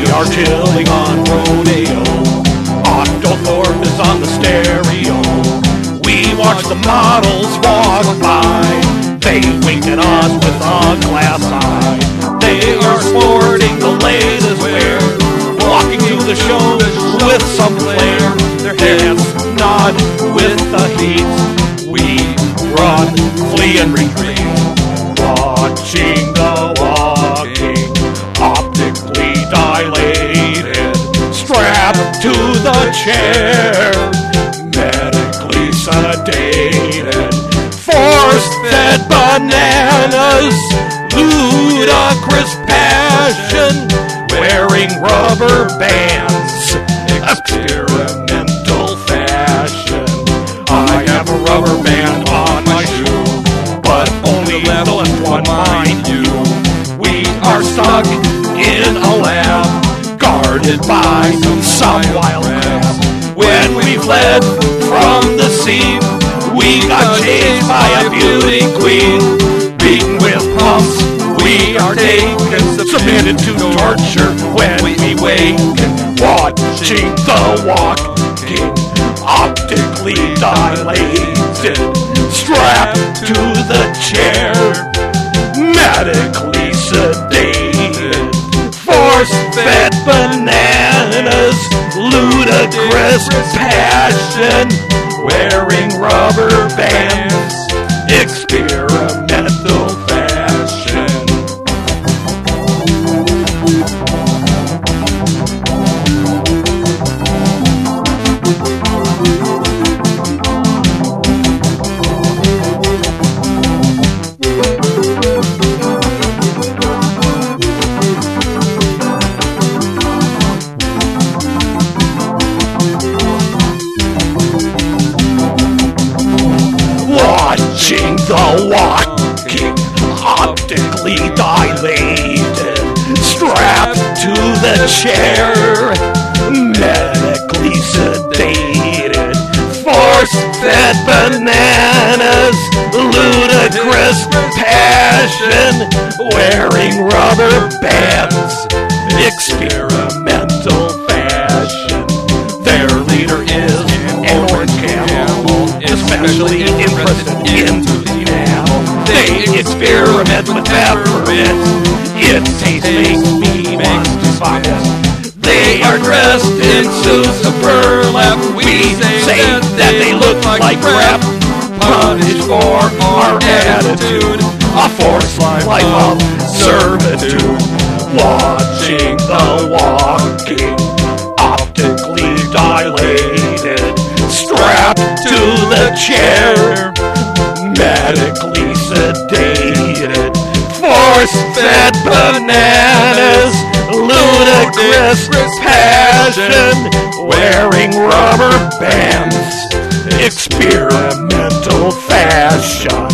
are chilling on rodeo. Octothorpe is on the stereo. We watch the models walk by. They wink at us with a glass eye. They are sporting the latest wear, walking to the show with some flair. Their heads nod with the heat. We run, flee, and retreat. Watching the walking, optically dilated, strapped to the chair, medically sedated, force-fed bananas, ludicrous passion, wearing rubber bands, experimental fashion. I have a rubber band on my shoe, but only the left one, mind you. We are stuck in a lab, guarded by some wild crab. When we fled from the scene, we got chased by a beauty queen. Beaten with pumps, we are taken, submitted to torture when we waken. Watching the walking, optically dilated, strapped to the chair, medically sedated, force-fed bananas, ludicrous passion, wearing rubber bands, experimental fashion. Watching the walking, optically dilated, strapped to the chair, medically sedated, force-fed bananas, ludicrous passion, wearing rubber bands, experimental fashion. Their leader is an orange camel, especially interested in the enamel. They experiment with peppermint. Its taste makes me want to vomit. They are dressed in suits of burlap. We say that they look like crap. Punished for our attitude, a forced life of servitude. Watching the walking, optically dilated, strapped to the chair, medically sedated, force-fed bananas, ludicrous passion, wearing rubber bands, experimental fashion.